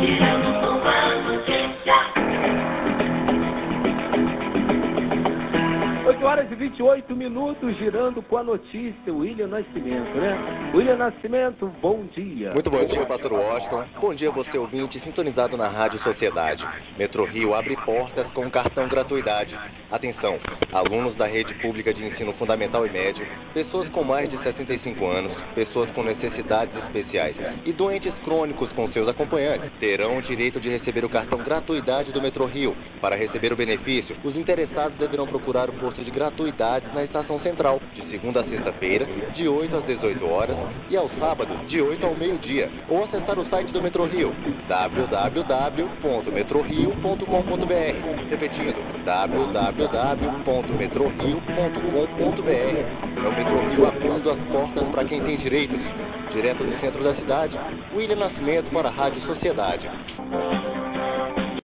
Girando com a notícia. 8h28, girando com a notícia, William Nascimento, né? William Nascimento, bom dia. Muito bom dia, pastor Washington. Bom dia, você ouvinte sintonizado na Rádio Sociedade. Metrorio abre portas com cartão gratuidade. Atenção, alunos da rede pública de ensino fundamental e médio, pessoas com mais de 65 anos, pessoas com necessidades especiais e doentes crônicos com seus acompanhantes terão o direito de receber o cartão gratuidade do Metrorio. Para receber o benefício, os interessados deverão procurar o posto de gratuidades na Estação Central, de segunda a sexta-feira, de 8 às 18 horas e aos sábados, de 8 ao meio-dia, ou acessar o site do Metrorio, www.metrorio.com.br. Repetindo, www.metrorio.com.br. É o Metrorio abrindo as portas para quem tem direitos. Direto do centro da cidade, William Nascimento para a Rádio Sociedade.